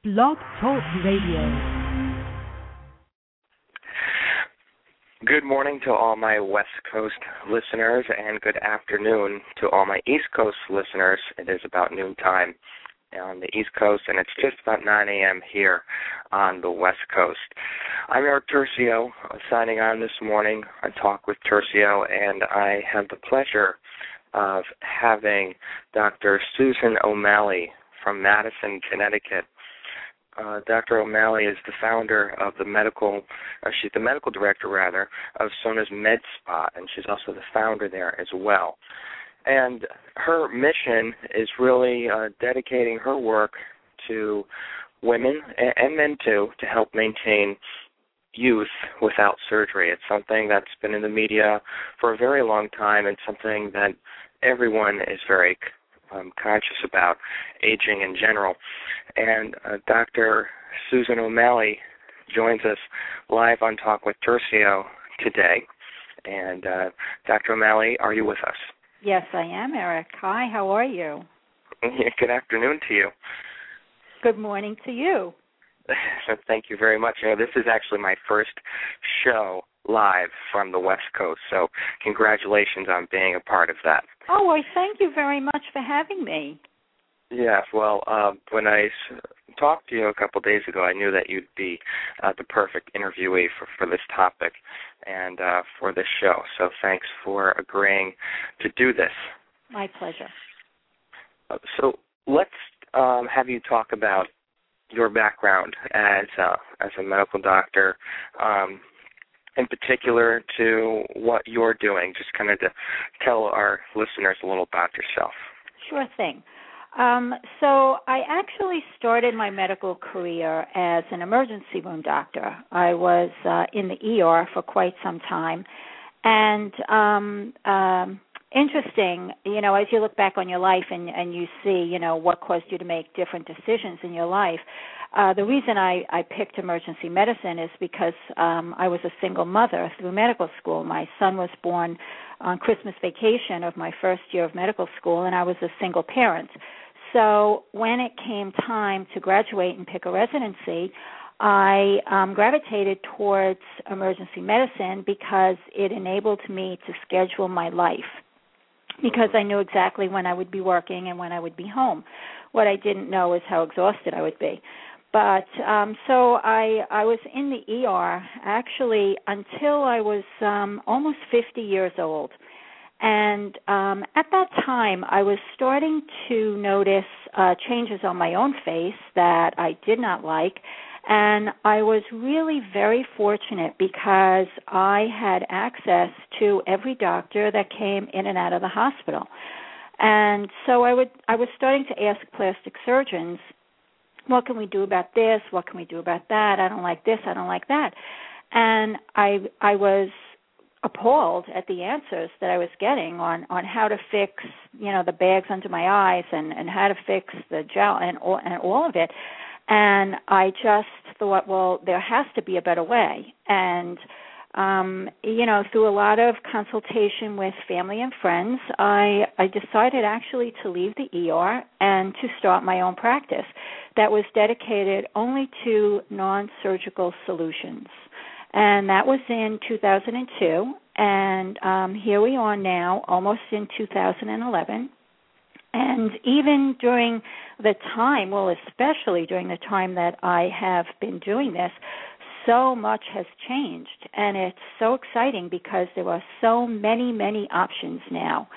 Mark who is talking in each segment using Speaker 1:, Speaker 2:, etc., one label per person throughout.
Speaker 1: Blog Talk Radio.
Speaker 2: Good morning to all my West Coast listeners, and good afternoon to all my East Coast listeners. It is about noontime on the East Coast, and it's just about 9 a.m. here on the West Coast. I'm Eric Tercio, signing on this morning on Talk with Tercio, and I have the pleasure of having Dr. Susan O'Malley from Madison, Connecticut. Dr. O'Malley is the founder of she's the medical director, rather, of Sona's Med Spa, and she's also the founder there as well. And her mission is really dedicating her work to women and men, too, to help maintain youth without surgery. It's something that's been in the media for a very long time and something that everyone is very conscious about, aging in general. And Dr. Susan O'Malley joins us live on Talk with Tercio today. And Dr. O'Malley, are you with us?
Speaker 3: Yes, I am, Eric. Hi, how are you?
Speaker 2: Good afternoon to you.
Speaker 3: Good morning to you.
Speaker 2: Thank you very much. This is actually my first show live from the West Coast, so congratulations on being a part of that.
Speaker 3: Oh, well, thank you very much for having me.
Speaker 2: Yes, well, when I talked to you a couple of days ago, I knew that you'd be the perfect interviewee for this topic and for this show, so thanks for agreeing to do this.
Speaker 3: My pleasure.
Speaker 2: So let's have you talk about your background as a medical doctor, in particular to what you're doing, just kind of to tell our listeners a little about yourself.
Speaker 3: Sure thing. So I actually started my medical career as an emergency room doctor. I was in the ER for quite some time, and interesting, as you look back on your life and you see, what caused you to make different decisions in your life, the reason I picked emergency medicine is because I was a single mother through medical school. My son was born on Christmas vacation of my first year of medical school, and I was a single parent. So when it came time to graduate and pick a residency, I gravitated towards emergency medicine because it enabled me to schedule my life, because I knew exactly when I would be working and when I would be home. What I didn't know is how exhausted I would be. But so I was in the ER actually until I was almost 50 years old. And at that time, I was starting to notice changes on my own face that I did not like. And I was really very fortunate because I had access to every doctor that came in and out of the hospital. And so I was starting to ask plastic surgeons, what can we do about this? What can we do about that? I don't like this. I don't like that. And I was appalled at the answers that I was getting on how to fix, the bags under my eyes and how to fix the gel and all of it. And I just thought, well, there has to be a better way. And, through a lot of consultation with family and friends, I decided actually to leave the ER and to start my own practice that was dedicated only to non-surgical solutions. And that was in 2002, and here we are now, almost in 2011. And even during the time, well, especially during the time that I have been doing this, so much has changed, and it's so exciting because there are so many, many options now.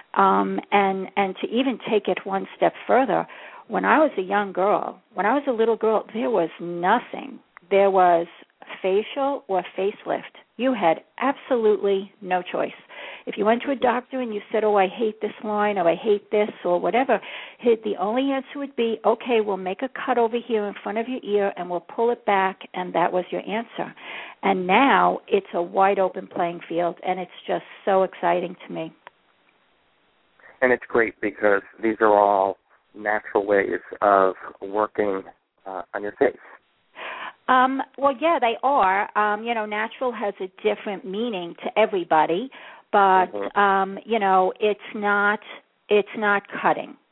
Speaker 3: And to even take it one step further, when I was a young girl, when I was a little girl, there was nothing. There was facial or facelift. You had absolutely no choice. If you went to a doctor and you said, oh, I hate this line or I hate this or whatever, the only answer would be, okay, we'll make a cut over here in front of your ear and we'll pull it back, and that was your answer. And now it's a wide open playing field, and it's just so exciting to me.
Speaker 2: And it's great because these are all natural ways of working on your face.
Speaker 3: Well, yeah, they are. Natural has a different meaning to everybody, but it's not cutting.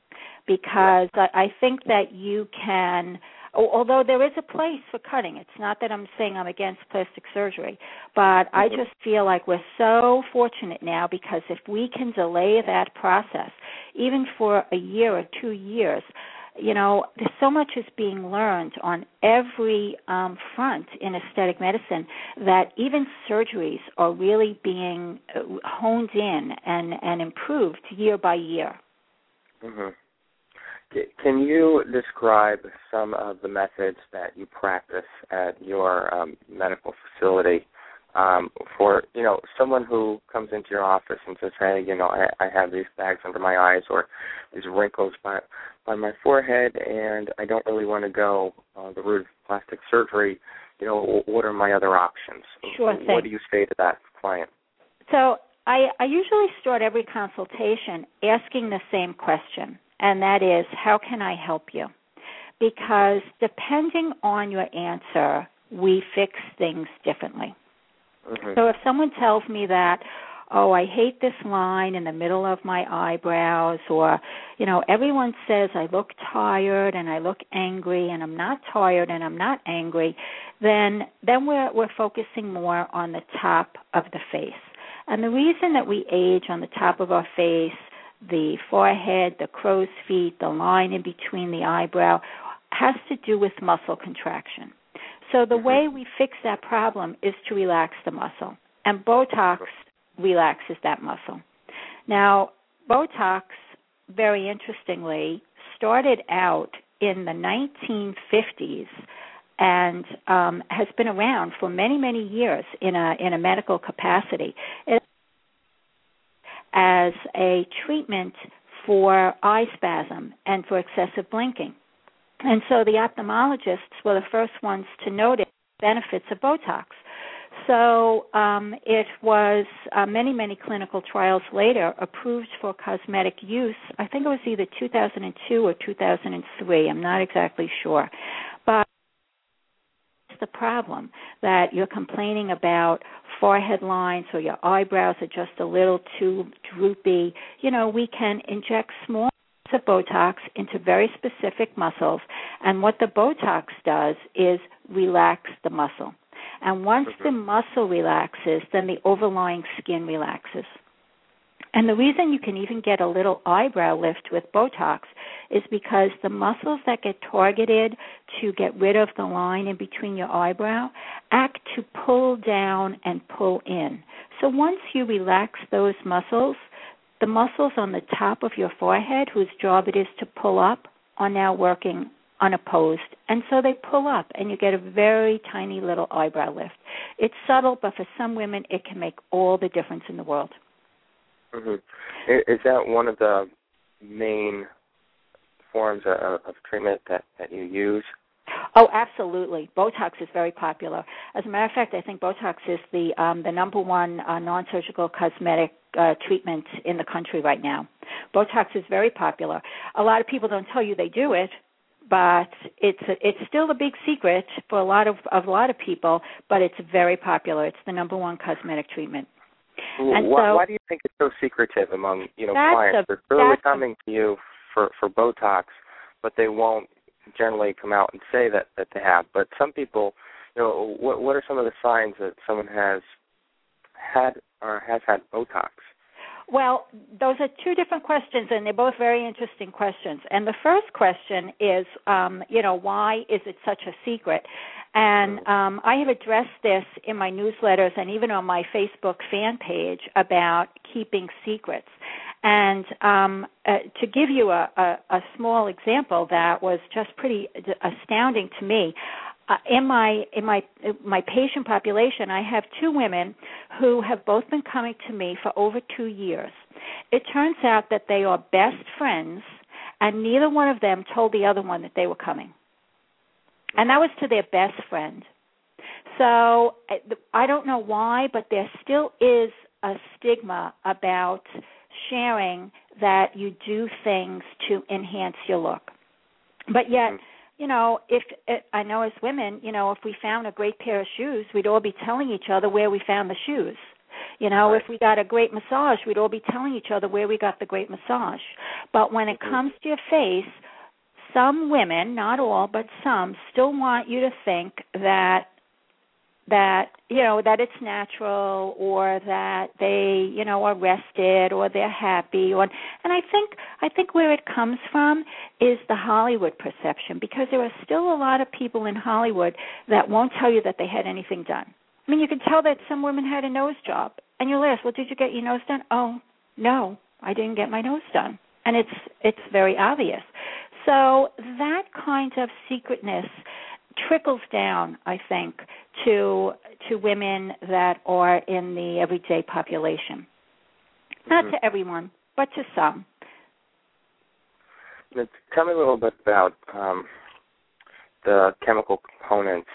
Speaker 3: because I think that you can, although there is a place for cutting. It's not that I'm saying I'm against plastic surgery, but I just feel like we're so fortunate now, because if we can delay that process, even for a year or 2 years, there's so much is being learned on every front in aesthetic medicine that even surgeries are really being honed in and improved year by year.
Speaker 2: Mm-hmm. Can you describe some of the methods that you practice at your medical facility for, someone who comes into your office and says, hey, I have these bags under my eyes or these wrinkles by my forehead, and I don't really want to go the route of plastic surgery. What are my other options?
Speaker 3: Sure thing.
Speaker 2: What do you say to that client?
Speaker 3: So I usually start every consultation asking the same question, and that is, how can I help you? Because depending on your answer, we fix things differently. Mm-hmm. So if someone tells me that, I hate this line in the middle of my eyebrows, or, everyone says I look tired and I look angry, and I'm not tired and I'm not angry, then we're focusing more on the top of the face. And the reason that we age on the top of our face, the forehead, the crow's feet, the line in between the eyebrow, has to do with muscle contraction. So the way we fix that problem is to relax the muscle, and Botox relaxes that muscle. Now, Botox, very interestingly, started out in the 1950s and has been around for many, many years in a medical capacity as a treatment for eye spasm and for excessive blinking. And so the ophthalmologists were the first ones to notice the benefits of Botox. So it was many, many clinical trials later approved for cosmetic use. I think it was either 2002 or 2003. I'm not exactly sure. But it's the problem that you're complaining about forehead lines or your eyebrows are just a little too droopy. We can inject small of Botox into very specific muscles, and what the Botox does is relax the muscle. And once the muscle relaxes, then the overlying skin relaxes. And the reason you can even get a little eyebrow lift with Botox is because the muscles that get targeted to get rid of the line in between your eyebrow act to pull down and pull in. So once you relax those muscles, the muscles on the top of your forehead, whose job it is to pull up, are now working unopposed. And so they pull up, and you get a very tiny little eyebrow lift. It's subtle, but for some women, it can make all the difference in the world.
Speaker 2: Mm-hmm. Is that one of the main forms of treatment that you use?
Speaker 3: Oh, absolutely. Botox is very popular. As a matter of fact, I think Botox is the number one non-surgical cosmetic treatment in the country right now. Botox is very popular. A lot of people don't tell you they do it, but it's still a big secret for a lot of people. But it's very popular. It's the number one cosmetic treatment.
Speaker 2: And why do you think it's so secretive among clients? They're clearly coming to you for Botox, but they won't generally come out and say that they have. But some people, what are some of the signs that someone has had Botox?
Speaker 3: Well, those are two different questions, and they're both very interesting questions. And the first question is, why is it such a secret? And I have addressed this in my newsletters and even on my Facebook fan page about keeping secrets. And to give you a small example that was just pretty astounding to me, in my patient population, I have two women who have both been coming to me for over 2 years. It turns out that they are best friends, and neither one of them told the other one that they were coming. And that was to their best friend. So I don't know why, but there still is a stigma about sharing that you do things to enhance your look. But yet, I know as women, if we found a great pair of shoes, we'd all be telling each other where we found the shoes. You know,
Speaker 2: right.
Speaker 3: if we got a great massage, we'd all be telling each other where we got the great massage. But when it comes to your face, some women, not all, but some, still want you to think that that it's natural, or that they, are rested, or they're happy, and I think where it comes from is the Hollywood perception, because there are still a lot of people in Hollywood that won't tell you that they had anything done. I mean, you can tell that some women had a nose job, and you'll ask, well, did you get your nose done? Oh, no, I didn't get my nose done. And it's very obvious. So that kind of secretness trickles down, I think, to women that are in the everyday population. Not to everyone, but to some.
Speaker 2: Now, tell me a little bit about the chemical components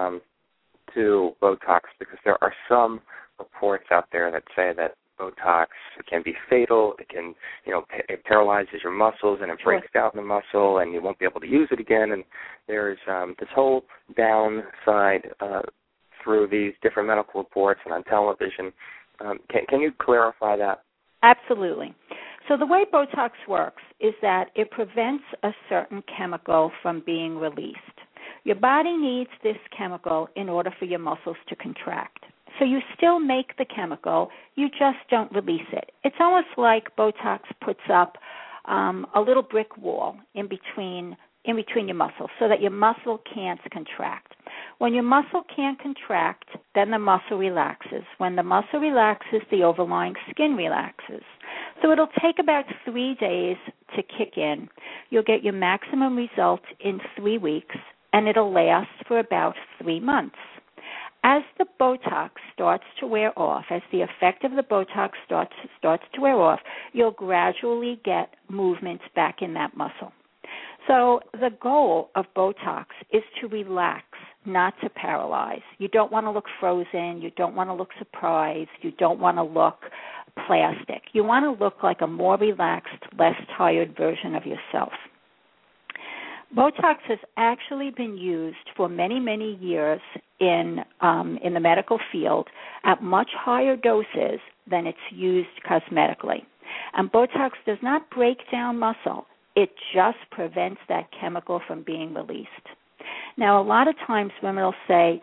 Speaker 2: to Botox, because there are some reports out there that say that Botox can be fatal. It can, it paralyzes your muscles and it breaks down the muscle, and you won't be able to use it again. And there's this whole downside through these different medical reports and on television. Can you clarify that?
Speaker 3: Absolutely. So the way Botox works is that it prevents a certain chemical from being released. Your body needs this chemical in order for your muscles to contract. So you still make the chemical, you just don't release it. It's almost like Botox puts up a little brick wall in between your muscles so that your muscle can't contract. When your muscle can't contract, then the muscle relaxes. When the muscle relaxes, the overlying skin relaxes. So it'll take about 3 days to kick in. You'll get your maximum result in 3 weeks, and it'll last for about 3 months. As the Botox starts to wear off, as the effect of the Botox starts to wear off, you'll gradually get movement back in that muscle. So the goal of Botox is to relax, not to paralyze. You don't want to look frozen. You don't want to look surprised. You don't want to look plastic. You want to look like a more relaxed, less tired version of yourself. Botox has actually been used for many, many years in the medical field at much higher doses than it's used cosmetically. And Botox does not break down muscle. It just prevents that chemical from being released. Now, a lot of times women will say,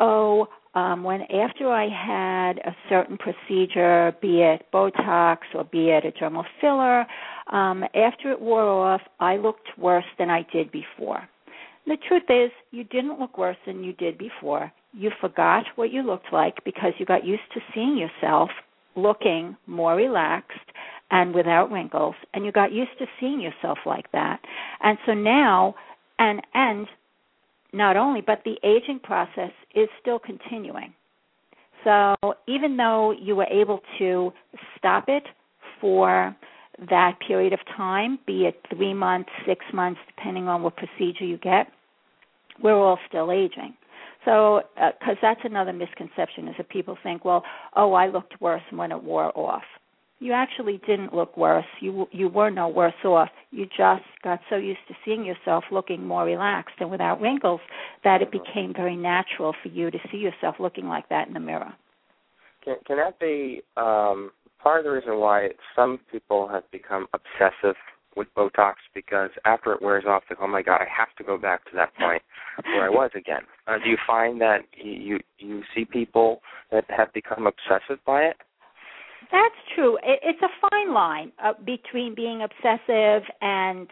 Speaker 3: when after I had a certain procedure, be it Botox or be it a dermal filler, after it wore off, I looked worse than I did before. The truth is, you didn't look worse than you did before. You forgot what you looked like because you got used to seeing yourself looking more relaxed and without wrinkles, and you got used to seeing yourself like that. And so now, and not only, but the aging process is still continuing. So even though you were able to stop it for that period of time, be it 3 months, 6 months, depending on what procedure you get, we're all still aging. So, because that's another misconception, is that people think, I looked worse when it wore off. You actually didn't look worse. You were no worse off. You just got so used to seeing yourself looking more relaxed and without wrinkles that it became very natural for you to see yourself looking like that in the mirror.
Speaker 2: Can that be part of the reason why some people have become obsessive with Botox? Because after it wears off, they go, oh my God, I have to go back to that point where I was again. Do you find that you see people that have become obsessive by it?
Speaker 3: That's true. It's a fine line between being obsessive and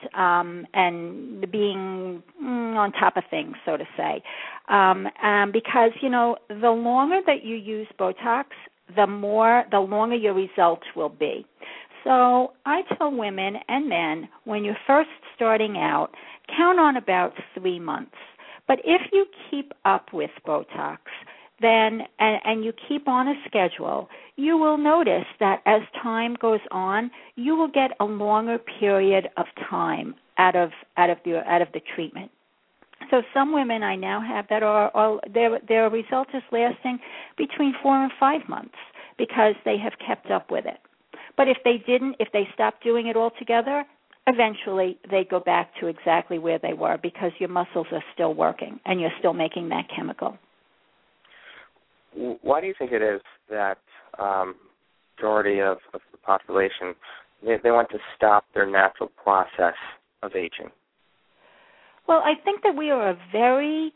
Speaker 3: being on top of things, so to say. Because, the longer that you use Botox, the longer your results will be. So I tell women and men, when you're first starting out, count on about 3 months. But if you keep up with Botox, then and you keep on a schedule, you will notice that as time goes on, you will get a longer period of time out of the treatment. So some women I now have that are their result is lasting between 4 and 5 months because they have kept up with it. But if they stopped doing it altogether, eventually they go back to exactly where they were because your muscles are still working and you're still making that chemical.
Speaker 2: Why do you think it is that majority of the population, they want to stop their natural process of aging?
Speaker 3: Well, I think that we are a very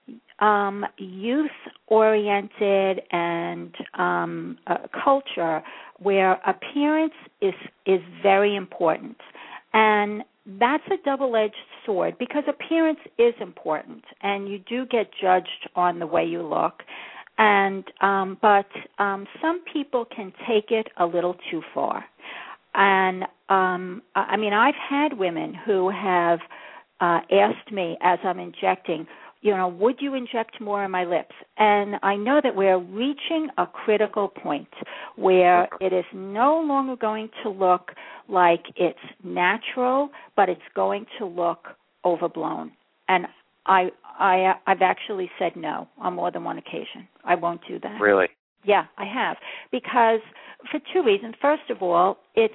Speaker 3: youth-oriented and culture where appearance is very important. And that's a double-edged sword because appearance is important, and you do get judged on the way you look. And but some people can take it a little too far. And I mean, I've had women who have asked me as I'm injecting, would you inject more in my lips? And I know that we're reaching a critical point where it is no longer going to look like it's natural, but it's going to look overblown. And I've actually said no on more than one occasion. I won't do that.
Speaker 2: Really?
Speaker 3: Yeah, I have, because for two reasons. First of all, it's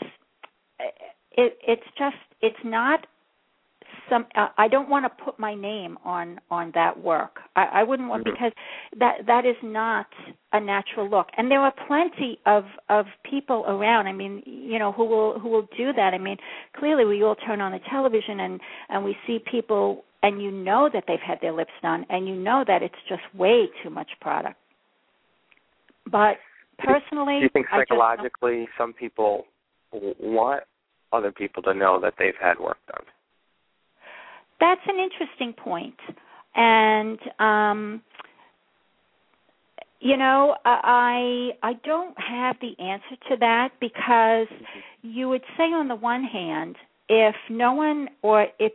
Speaker 3: not some. I don't want to put my name on that work. I wouldn't want, because that is not a natural look. And there are plenty of people around. I mean, who will do that. I mean, clearly we all turn on the television and we see people, and you know that they've had their lips done, and you know that it's just way too much product. But personally,
Speaker 2: do you think psychologically some people want other people to know that they've had work done?
Speaker 3: That's an interesting point. And, I don't have the answer to that, because you would say on the one hand, if no one, or if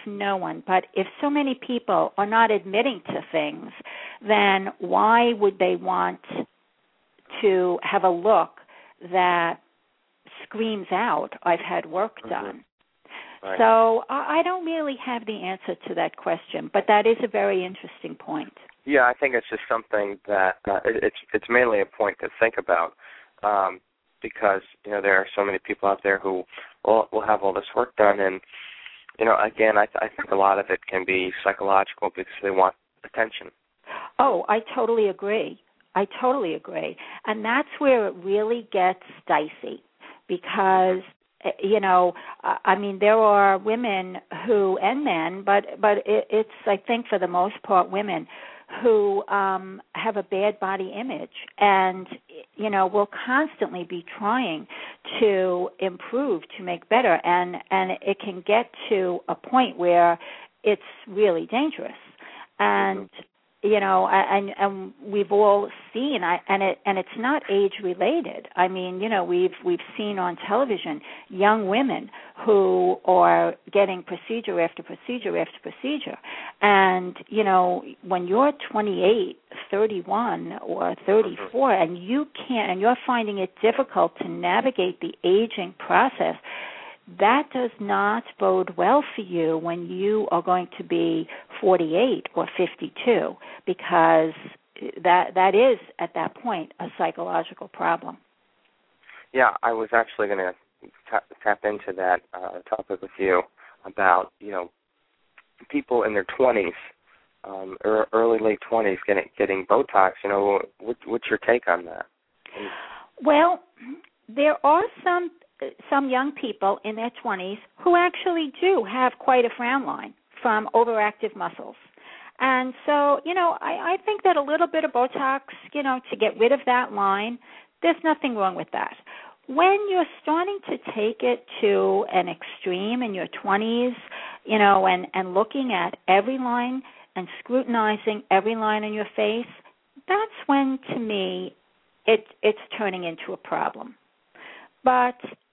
Speaker 3: so many people are not admitting to things, then why would they want to have a look that screams out, I've had work done?
Speaker 2: Right.
Speaker 3: So I don't really have the answer to that question, but that is a very interesting point.
Speaker 2: Yeah, I think it's just something that it's mainly a point to think about, because there are so many people out there who will have all this work done, and again, I think a lot of it can be psychological because they want attention.
Speaker 3: Oh, I totally agree. And that's where it really gets dicey, because I mean, there are women who, and men, but it's, I think, for the most part, women who have a bad body image and, will constantly be trying to improve, to make better, and it can get to a point where it's really dangerous. And and we've all seen, and it's not age related. I mean, we've seen on television young women who are getting procedure after procedure after procedure, and when you're 28, 31, or 34, and you're finding it difficult to navigate the aging process, that does not bode well for you when you are going to be 48 or 52, because that is, at that point, a psychological problem.
Speaker 2: Yeah, I was actually going to tap into that topic with you about, people in their 20s, early, late 20s getting Botox. What's your take on that?
Speaker 3: Well, there are some young people in their 20s who actually do have quite a frown line from overactive muscles. And so, I think that a little bit of Botox, to get rid of that line, there's nothing wrong with that. When you're starting to take it to an extreme in your 20s, and looking at every line and scrutinizing every line on your face, that's when, to me, it's turning into a problem. But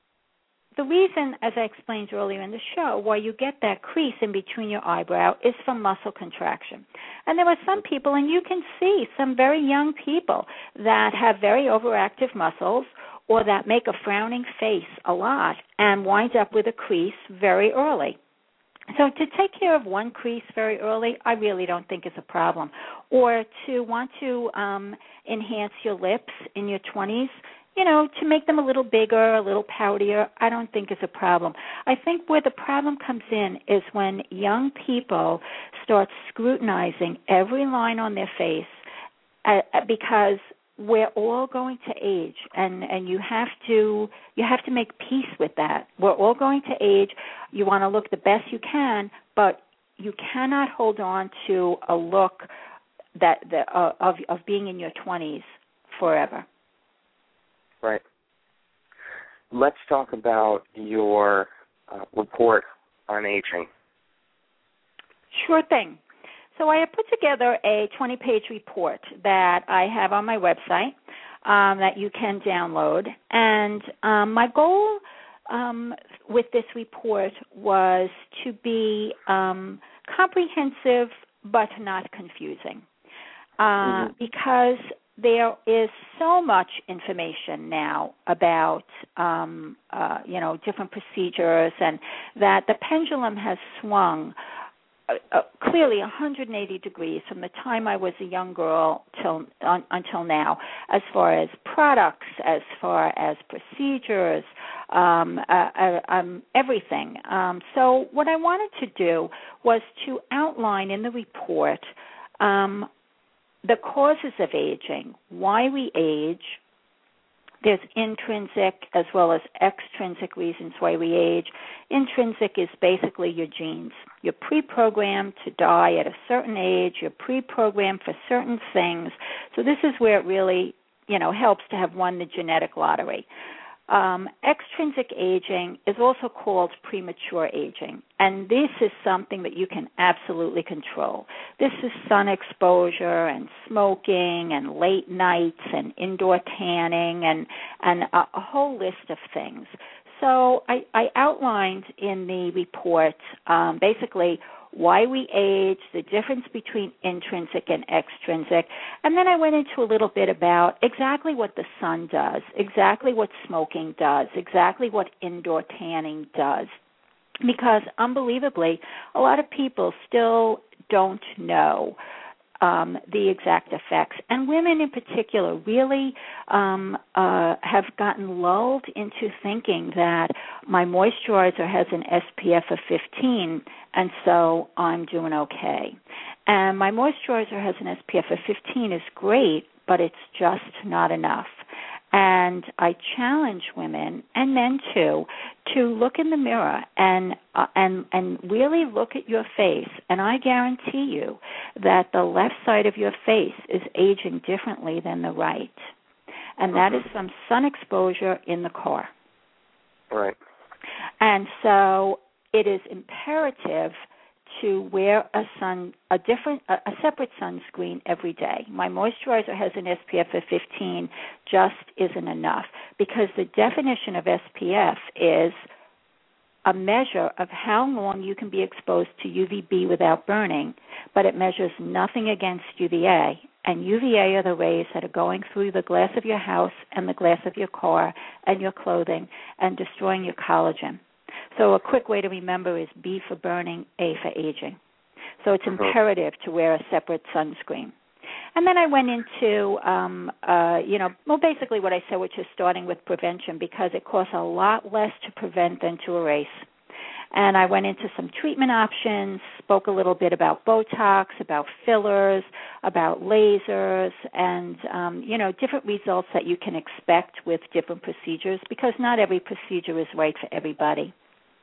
Speaker 3: the reason, as I explained earlier in the show, why you get that crease in between your eyebrow is from muscle contraction. And there are some people, and you can see some very young people that have very overactive muscles or that make a frowning face a lot and wind up with a crease very early. So to take care of one crease very early, I really don't think is a problem. Or to want to enhance your lips in your 20s, to make them a little bigger, a little poutier, I don't think is a problem. I think where the problem comes in is when young people start scrutinizing every line on their face, because we're all going to age, and you have to make peace with that. We're all going to age. You want to look the best you can, but you cannot hold on to a look of being in your 20s forever.
Speaker 2: Right. Let's talk about your report on aging.
Speaker 3: Sure thing. So I have put together a 20-page report that I have on my website that you can download. And my goal with this report was to be comprehensive but not confusing, because there is so much information now about different procedures, and that the pendulum has swung clearly 180 degrees from the time I was a young girl until now, as far as products, as far as procedures, everything. So what I wanted to do was to outline in the report the causes of aging, why we age. There's intrinsic as well as extrinsic reasons why we age. Intrinsic is basically your genes. You're pre-programmed to die at a certain age. You're pre-programmed for certain things. So this is where it really, helps to have won the genetic lottery. Extrinsic aging is also called premature aging, and this is something that you can absolutely control. This is sun exposure and smoking and late nights and indoor tanning and a whole list of things. So I outlined in the report basically why we age, the difference between intrinsic and extrinsic, and then I went into a little bit about exactly what the sun does, exactly what smoking does, exactly what indoor tanning does, because unbelievably, a lot of people still don't know the exact effects. And women in particular really have gotten lulled into thinking that my moisturizer has an SPF of 15, and so I'm doing okay. And my moisturizer has an SPF of 15 is great, but it's just not enough. And I challenge women and men too to look in the mirror and really look at your face. And I guarantee you that the left side of your face is aging differently than the right. And that is from sun exposure in the car.
Speaker 2: Right.
Speaker 3: And so it is imperative to wear a separate sunscreen every day. My moisturizer has an SPF of 15, just isn't enough, because the definition of SPF is a measure of how long you can be exposed to UVB without burning, but it measures nothing against UVA. And UVA are the rays that are going through the glass of your house and the glass of your car and your clothing and destroying your collagen. So a quick way to remember is B for burning, A for aging. So it's imperative to wear a separate sunscreen. And then I went into, basically what I said, which is starting with prevention, because it costs a lot less to prevent than to erase. And I went into some treatment options, spoke a little bit about Botox, about fillers, about lasers, and, different results that you can expect with different procedures, because not every procedure is right for everybody.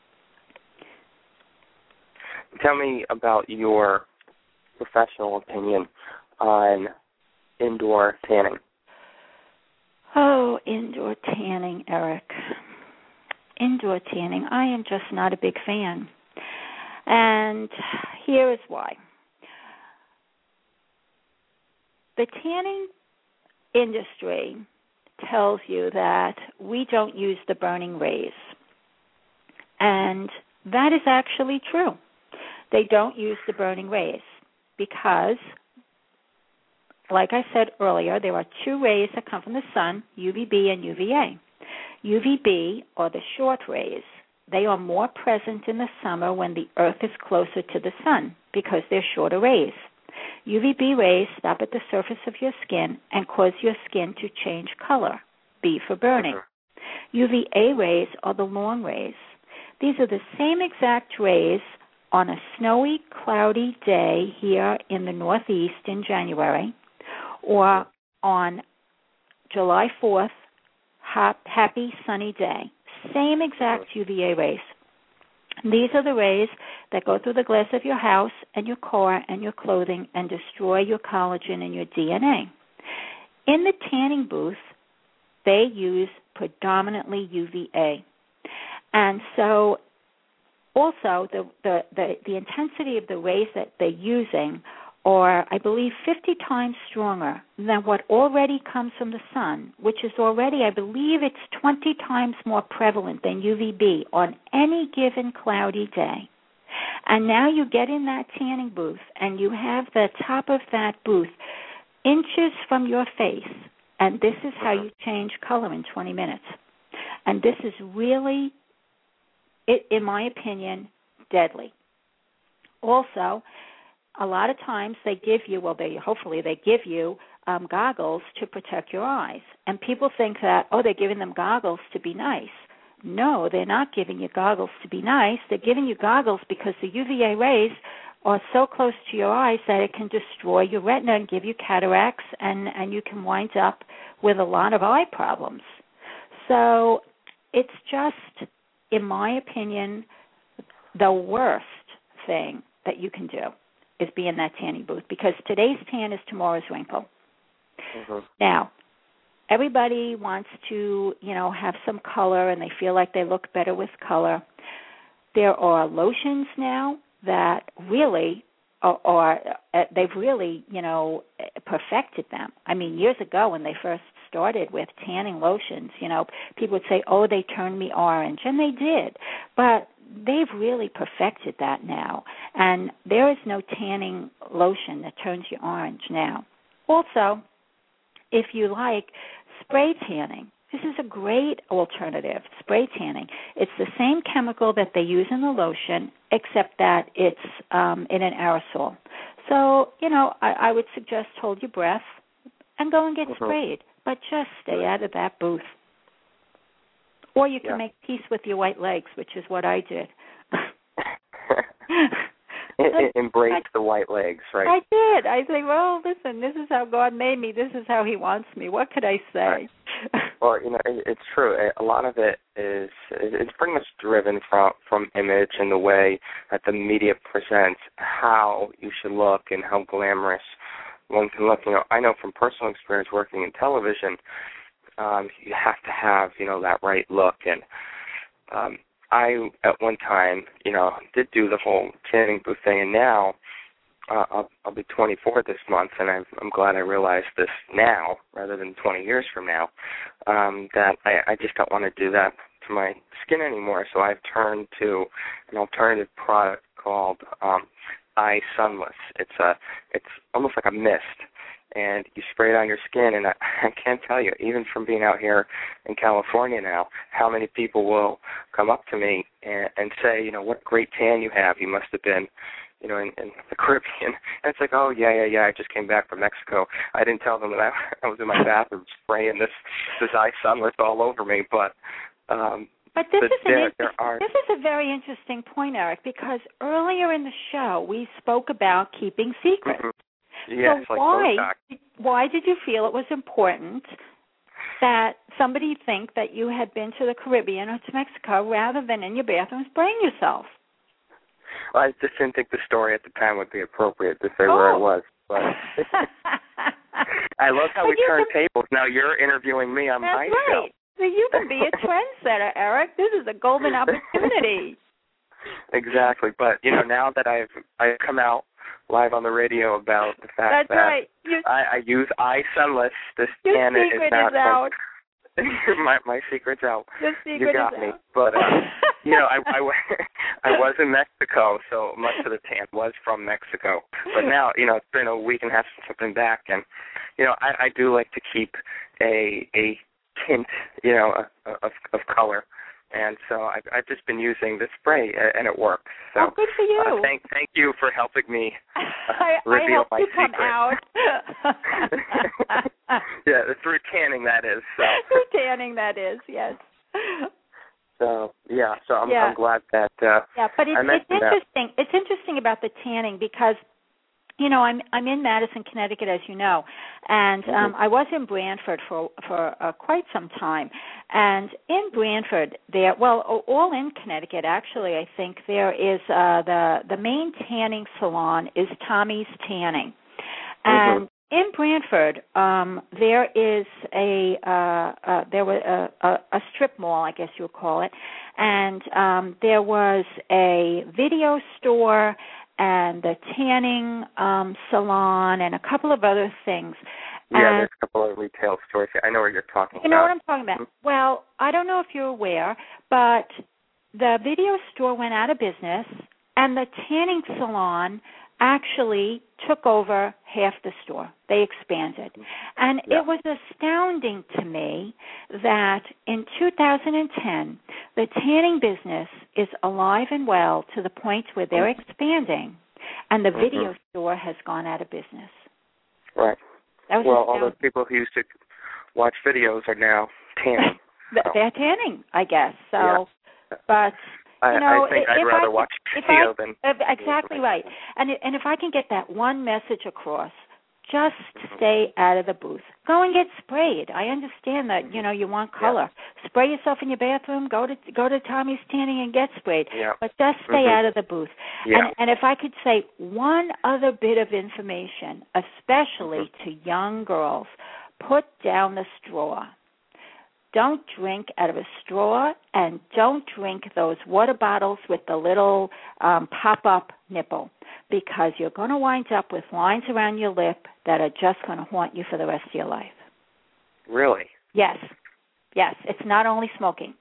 Speaker 2: Tell me about your professional opinion on indoor tanning.
Speaker 3: Oh, indoor tanning, Eric. Indoor tanning, I am just not a big fan. And here is why. The tanning industry tells you that we don't use the burning rays. And that is actually true. They don't use the burning rays because, like I said earlier, there are two rays that come from the sun, UVB and UVA. UVB, or the short rays, they are more present in the summer when the earth is closer to the sun because they're shorter rays. UVB rays stop at the surface of your skin and cause your skin to change color, B for burning. UVA rays are the long rays. These are the same exact rays on a snowy, cloudy day here in the Northeast in January, or on July 4th, happy sunny day. Same exact UVA rays. These are the rays that go through the glass of your house and your car and your clothing and destroy your collagen and your DNA. In the tanning booth, they use predominantly UVA. And so also the intensity of the rays that they're using are, I believe, 50 times stronger than what already comes from the sun, which is already, I believe it's 20 times more prevalent than UVB on any given cloudy day. And now you get in that tanning booth and you have the top of that booth inches from your face, and this is how you change color in 20 minutes. And this is really, in my opinion, deadly. Also, a lot of times they give you, hopefully they give you goggles to protect your eyes. And people think that, they're giving them goggles to be nice. No, they're not giving you goggles to be nice. They're giving you goggles because the UVA rays are so close to your eyes that it can destroy your retina and give you cataracts, and you can wind up with a lot of eye problems. So it's just, in my opinion, the worst thing that you can do is be in that tanning booth, because today's tan is tomorrow's wrinkle. Mm-hmm. Now, everybody wants to, have some color, and they feel like they look better with color. There are lotions now that really they've really, perfected them. I mean, years ago when they first started with tanning lotions, people would say, they turned me orange, and they did. But they've really perfected that now, and there is no tanning lotion that turns you orange now. Also, if you like spray tanning, this is a great alternative, spray tanning. It's the same chemical that they use in the lotion, except that it's in an aerosol. So, I would suggest hold your breath and go and get sprayed, but just stay out of that booth. Or you can make peace with your white legs, which is what I did.
Speaker 2: Embrace the white legs, right?
Speaker 3: I did. I say, well, listen, this is how God made me. This is how he wants me. What could I say?
Speaker 2: Right. Well, it's true. A lot of it it's pretty much driven from image and the way that the media presents how you should look and how glamorous one can look. I know from personal experience working in television, you have to have, that right look. And I, at one time, did do the whole tanning booth thing, and now I'll be 24 this month, and I'm glad I realized this now rather than 20 years from now, that I just don't want to do that to my skin anymore. So I've turned to an alternative product called Eye Sunless. It's almost like a mist, and you spray it on your skin, and I can't tell you, even from being out here in California now, how many people will come up to me and say, what great tan you have. You must have been, in the Caribbean. And it's like, yeah, I just came back from Mexico. I didn't tell them that I was in my bathroom spraying this Eye Sunless all over me, but
Speaker 3: this is a very interesting point, Eric, because earlier in the show we spoke about keeping secrets.
Speaker 2: Mm-hmm. Yes,
Speaker 3: so
Speaker 2: like
Speaker 3: why did you feel it was important that somebody think that you had been to the Caribbean or to Mexico rather than in your bathroom spraying yourself?
Speaker 2: Well, I just didn't think the story at the time would be appropriate to say where I was. But I love how we turn tables. Now you're interviewing me on my show.
Speaker 3: Right. So you can be a trendsetter, Eric. This is a golden opportunity.
Speaker 2: Exactly. But, now that I've come out live on the radio about the fact that
Speaker 3: right.
Speaker 2: I use Eye Sunless. This tan is not
Speaker 3: out.
Speaker 2: my secret's out.
Speaker 3: The secret
Speaker 2: you got
Speaker 3: is
Speaker 2: me.
Speaker 3: out.
Speaker 2: But I was in Mexico, so much of the tan was from Mexico. But now, it's been a week and a half since I've been back, and I do like to keep a tint, of color. And so I've just been using the spray, and it works. So,
Speaker 3: good for you.
Speaker 2: Thank you for helping me
Speaker 3: I
Speaker 2: reveal my
Speaker 3: secret.
Speaker 2: Come
Speaker 3: out.
Speaker 2: Yeah, through tanning, that is. So.
Speaker 3: Through tanning, that is, yes.
Speaker 2: So I'm glad that.
Speaker 3: But it's interesting.
Speaker 2: That.
Speaker 3: It's interesting about the tanning because I'm in Madison, Connecticut, as you know, and I was in Branford for quite some time. And in Branford, all in Connecticut, actually, I think there is the main tanning salon is Tommy's Tanning, and in Branford, there is a strip mall, I guess you would call it, and there was a video store and the tanning salon and a couple of other things.
Speaker 2: Yeah, there's a couple of retail stores. I know where you're talking about.
Speaker 3: You know what I'm talking about? Well, I don't know if you're aware, but the video store went out of business, and the tanning salon actually took over half the store. They expanded. And it was astounding to me that in 2010, the tanning business is alive and well to the point where they're expanding, and the video store has gone out of business.
Speaker 2: Right. Well, all those people who used to watch videos are now tanning.
Speaker 3: They're tanning, I guess. So, but...
Speaker 2: I think I'd rather watch video than...
Speaker 3: Exactly right. And if I can get that one message across, just stay out of the booth. Go and get sprayed. I understand that, you want color. Yeah. Spray yourself in your bathroom, go to Tommy's Tanning and get sprayed. Yeah. But just stay out of the booth. Yeah. And if I could say one other bit of information, especially to young girls, put down the straw. Don't drink out of a straw, and don't drink those water bottles with the little pop-up nipple, because you're going to wind up with lines around your lip that are just going to haunt you for the rest of your life.
Speaker 2: Really?
Speaker 3: Yes. It's not only smoking.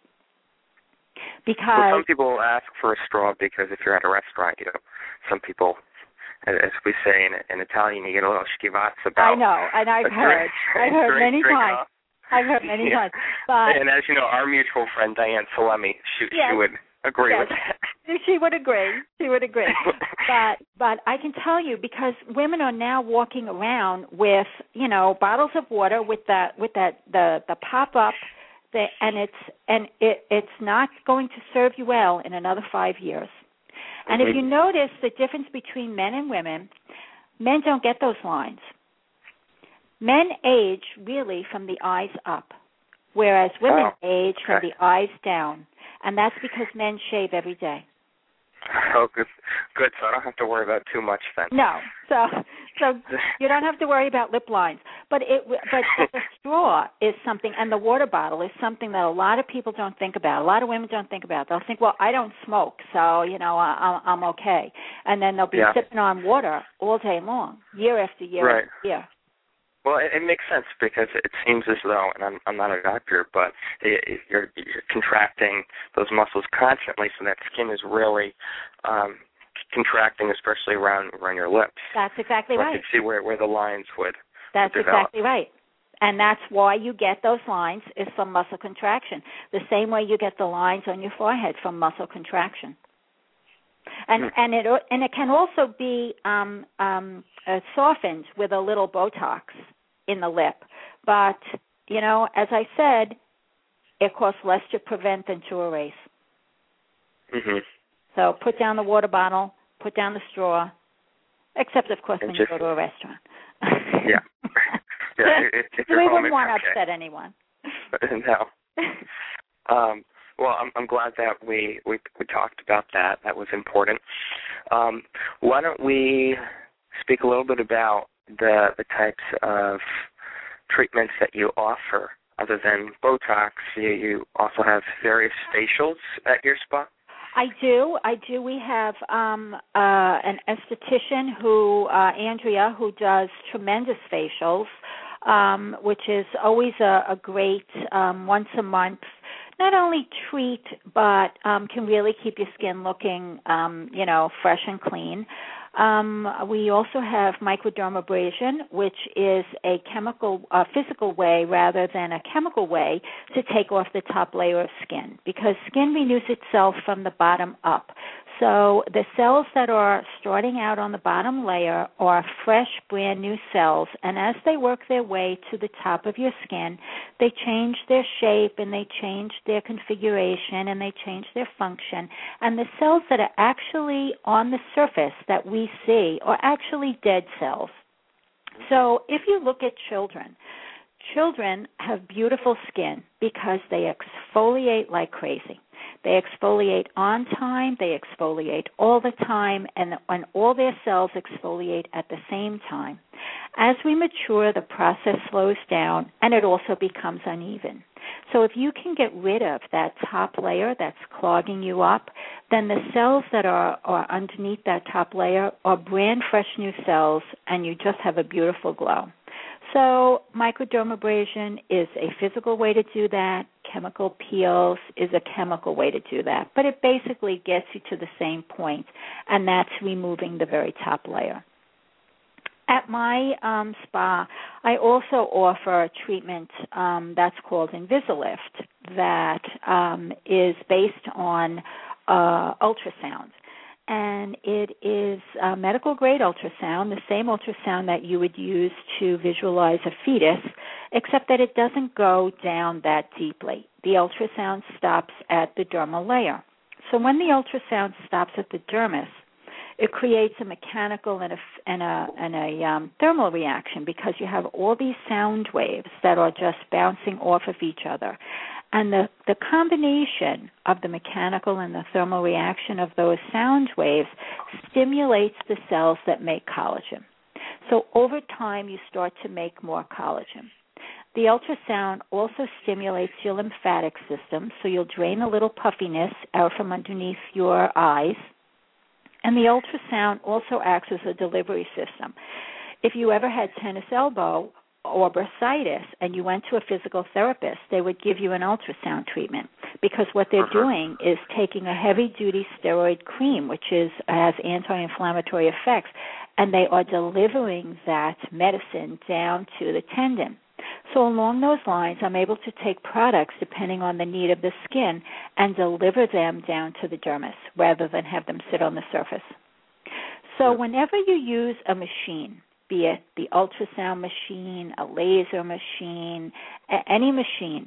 Speaker 3: Because
Speaker 2: some people ask for a straw because if you're at a restaurant, some people, as we say in Italian, you get a little schifazzo about.
Speaker 3: I know, and I've heard many times. I've heard many times. But,
Speaker 2: and as you know, our mutual friend, Diane Salemi, she would agree with that.
Speaker 3: She would agree. But I can tell you, because women are now walking around with, bottles of water with the pop-up, and it's not going to serve you well in another 5 years. And if you notice the difference between men and women, men don't get those lines. Men age really from the eyes up, whereas women age from the eyes down, and that's because men shave every day.
Speaker 2: Oh, good. So I don't have to worry about too much then.
Speaker 3: No, so you don't have to worry about lip lines. But the straw is something, and the water bottle is something that a lot of people don't think about. A lot of women don't think about. They'll think, well, I don't smoke, so I'm okay, and then they'll be sipping on water all day long, year after year after year.
Speaker 2: Well, it makes sense, because it seems as though, and I'm not a doctor, but you're contracting those muscles constantly, so that skin is really contracting, especially around your lips.
Speaker 3: That's exactly right.
Speaker 2: I can see where the lines would
Speaker 3: That's
Speaker 2: develop.
Speaker 3: Exactly right. And that's why you get those lines is from muscle contraction, the same way you get the lines on your forehead from muscle contraction. And it can also be softened with a little Botox in the lip. But, as I said, it costs less to prevent than to erase. So put down the water bottle, put down the straw, except, of course, when you go to a restaurant.
Speaker 2: If
Speaker 3: we wouldn't want to upset anyone.
Speaker 2: No. Well, I'm glad that we talked about that. That was important. Why don't we speak a little bit about the types of treatments that you offer? Other than Botox, you also have various facials at your spa?
Speaker 3: I do. We have an esthetician Andrea, who does tremendous facials, which is always a great once a month, not only treat, but can really keep your skin looking, fresh and clean. We also have microdermabrasion, which is a physical way rather than a chemical way to take off the top layer of skin, because skin renews itself from the bottom up. So the cells that are starting out on the bottom layer are fresh, brand new cells, and as they work their way to the top of your skin, they change their shape and they change their configuration and they change their function. And the cells that are actually on the surface that we we see are actually dead cells. So if you look at children have beautiful skin because they exfoliate like crazy. They exfoliate on time, they exfoliate all the time, and all their cells exfoliate at the same time. As we mature, the process slows down, and it also becomes uneven. So if you can get rid of that top layer that's clogging you up, then the cells that are underneath that top layer are brand fresh new cells, and you just have a beautiful glow. So microdermabrasion is a physical way to do that. Chemical peels is a chemical way to do that. But it basically gets you to the same point, and that's removing the very top layer. At my spa, I also offer a treatment that's called Invisilift that is based on ultrasound. And it is medical-grade ultrasound, the same ultrasound that you would use to visualize a fetus, except that it doesn't go down that deeply. The ultrasound stops at the dermal layer. So when the ultrasound stops at the dermis, it creates a mechanical and a thermal reaction because you have all these sound waves that are just bouncing off of each other. And the combination of the mechanical and the thermal reaction of those sound waves stimulates the cells that make collagen. So over time, you start to make more collagen. The ultrasound also stimulates your lymphatic system, so you'll drain a little puffiness out from underneath your eyes. And the ultrasound also acts as a delivery system. If you ever had tennis elbow or bursitis and you went to a physical therapist, they would give you an ultrasound treatment because what they're doing is taking a heavy-duty steroid cream, which has anti-inflammatory effects, and they are delivering that medicine down to the tendon. So along those lines, I'm able to take products depending on the need of the skin and deliver them down to the dermis rather than have them sit on the surface. So whenever you use a machine, be it the ultrasound machine, a laser machine, any machine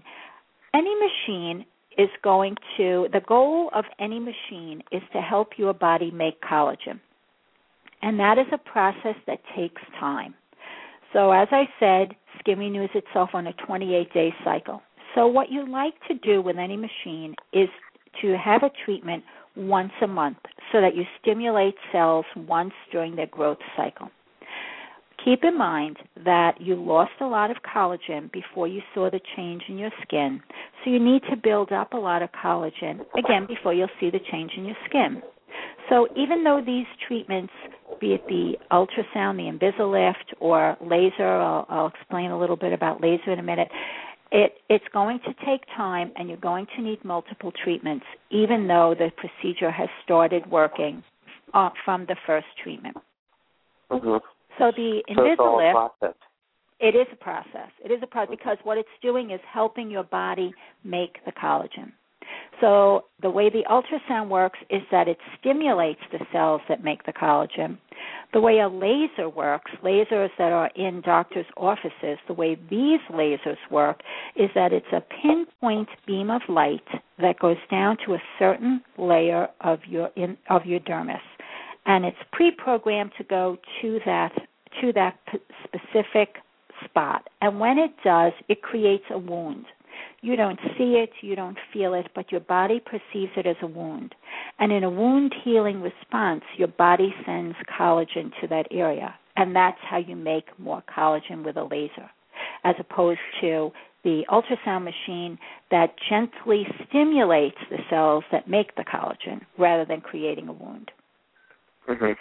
Speaker 3: is going to, the goal of any machine is to help your body make collagen. And that is a process that takes time. So as I said, skin renews itself on a 28-day cycle. So what you like to do with any machine is to have a treatment once a month so that you stimulate cells once during their growth cycle. Keep in mind that you lost a lot of collagen before you saw the change in your skin, so you need to build up a lot of collagen, again, before you'll see the change in your skin. So even though these treatments, be it the ultrasound, the Invisilift, or laser, I'll explain a little bit about laser in a minute, it's going to take time and you're going to need multiple treatments, even though the procedure has started working from the first treatment.
Speaker 2: Mm-hmm.
Speaker 3: So the Invisilift,
Speaker 2: it's all a process.
Speaker 3: It is a process. It is a process because what it's doing is helping your body make the collagen. So the way the ultrasound works is that it stimulates the cells that make the collagen. The way a laser works, lasers that are in doctors' offices, the way these lasers work is that it's a pinpoint beam of light that goes down to a certain layer of your dermis. And it's pre-programmed to go to that specific spot. And when it does, it creates a wound. You don't see it, you don't feel it, but your body perceives it as a wound. And in a wound healing response, your body sends collagen to that area. And that's how you make more collagen with a laser, as opposed to the ultrasound machine that gently stimulates the cells that make the collagen rather than creating a wound.
Speaker 2: Mm-hmm.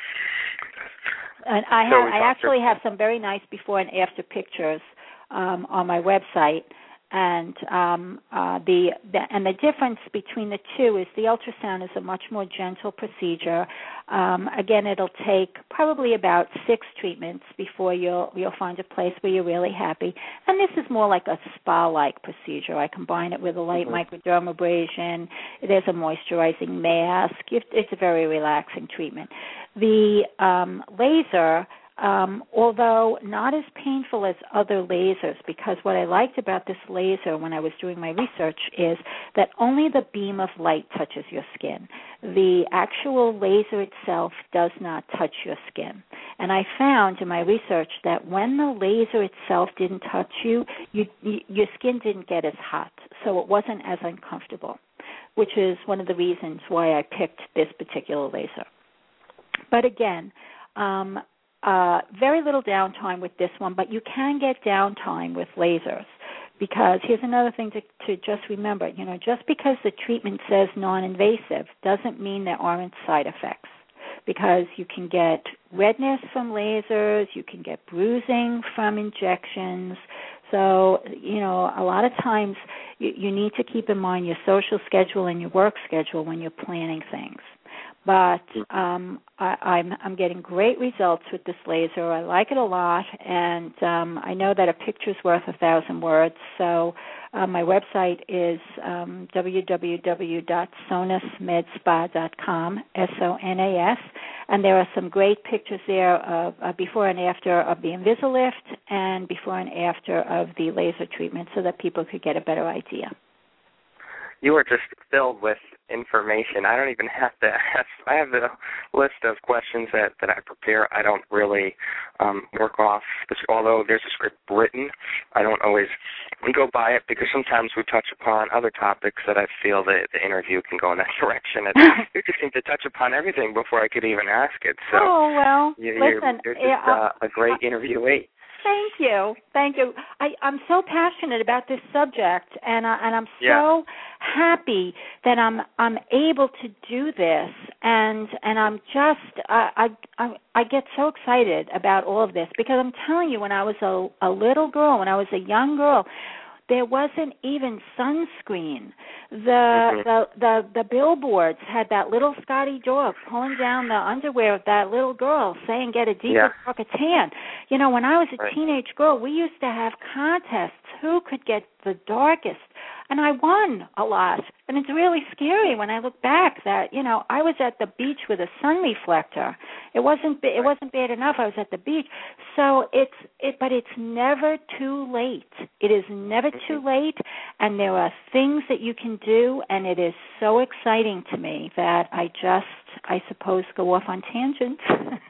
Speaker 3: And I actually have some very nice before and after pictures on my website. And the difference between the two is the ultrasound is a much more gentle procedure. Again, it'll take probably about 6 treatments before you'll find a place where you're really happy. And this is more like a spa-like procedure. I combine it with a light microdermabrasion. There's a moisturizing mask. It's a very relaxing treatment. The laser although not as painful as other lasers, because what I liked about this laser when I was doing my research is that only the beam of light touches your skin. The actual laser itself does not touch your skin. And I found in my research that when the laser itself didn't touch you, your skin didn't get as hot, so it wasn't as uncomfortable, which is one of the reasons why I picked this particular laser. But again, very little downtime with this one, but you can get downtime with lasers, because here's another thing to just remember. Just because the treatment says non-invasive doesn't mean there aren't side effects, because you can get redness from lasers, you can get bruising from injections. So, a lot of times you need to keep in mind your social schedule and your work schedule when you're planning things. But I'm getting great results with this laser. I like it a lot, and I know that a picture's worth 1,000 words. So my website is www.sonusmedspa.com, SONAS, and there are some great pictures there of before and after of the Invisilift and before and after of the laser treatment, so that people could get a better idea.
Speaker 2: You are just filled with information. I don't even have to ask. I have a list of questions that I prepare. I don't really work off, although there's a script written, I don't always go by it, because sometimes we touch upon other topics that I feel that the interview can go in that direction. And you just seem to touch upon everything before I could even ask it. So you're just a great interviewee.
Speaker 3: Thank you. I'm so passionate about this subject, and I'm so happy that I'm able to do this, and I'm just I get so excited about all of this, because I'm telling you, when I was a little girl, when I was a young girl, there wasn't even sunscreen. The billboards had that little Scotty dog pulling down the underwear of that little girl, saying, "Get a deeper, darker tan." When I was a teenage girl, we used to have contests who could get the darkest, and I won a lot. And it's really scary when I look back that I was at the beach with a sun reflector. It wasn't bad enough I was at the beach. So but it's never too late. It is never too late, and there are things that you can do, and it is so exciting to me that I suppose, go off on tangents.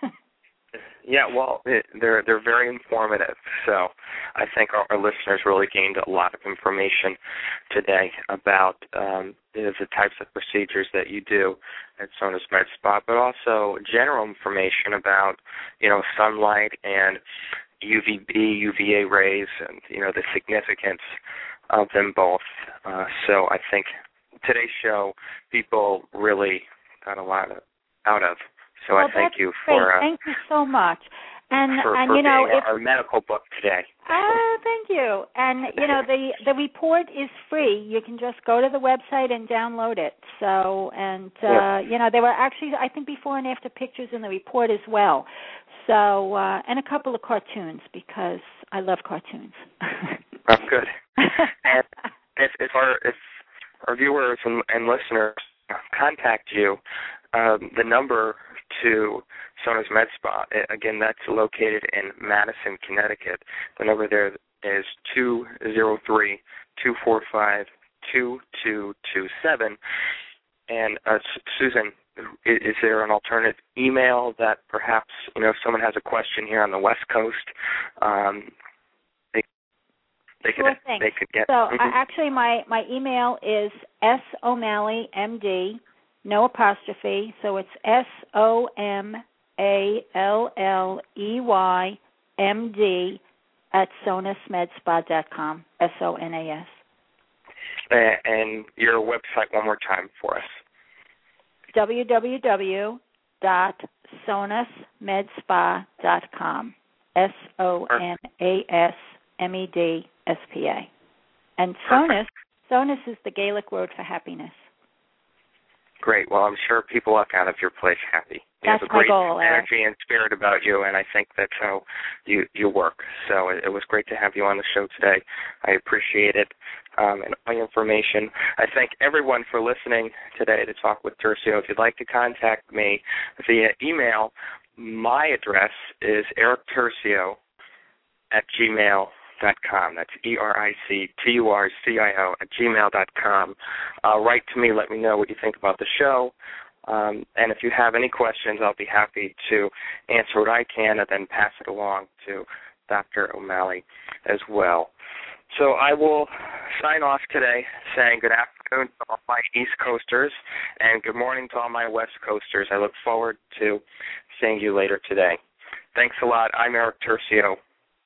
Speaker 2: Yeah, well, they're very informative. So I think our listeners really gained a lot of information today about the types of procedures that you do at Sonus Med Spa, but also general information about sunlight and UVB, UVA rays, and the significance of them both. So I think today's show people really got a lot out of. So I thank you for
Speaker 3: thank you so much, and
Speaker 2: for
Speaker 3: being
Speaker 2: our medical book today.
Speaker 3: Thank you. And the report is free. You can just go to the website and download it. So there were actually, I think, before and after pictures in the report as well. So and a couple of cartoons, because I love cartoons.
Speaker 2: That's good. And if our viewers and listeners contact you, the number to Sonus Med Spa, again, that's located in Madison, Connecticut. The number there is 203-245-2227. And Susan, is there an alternate email that perhaps, if someone has a question here on the West Coast, they could get?
Speaker 3: So actually my email is SOmalley, no apostrophe, so it's SOMALLEYMD @sonusmedspa.com, SONAS.
Speaker 2: And your website one more time for us.
Speaker 3: www.sonusmedspa.com, SONASMEDSPA. And Sonus is the Gaelic word for happiness.
Speaker 2: Great. Well, I'm sure people walk out of your place happy. You have a great energy and spirit about you, and I think that's how you work. So it was great to have you on the show today. I appreciate it, and all your information. I thank everyone for listening today to Talk with Tercio. If you'd like to contact me via email, my address is ericturcio@gmail.com. That's ERICTURCIO@gmail.com. Write to me. Let me know what you think about the show. And if you have any questions, I'll be happy to answer what I can and then pass it along to Dr. O'Malley as well. So I will sign off today saying good afternoon to all my East Coasters and good morning to all my West Coasters. I look forward to seeing you later today. Thanks a lot. I'm Eric Turcio.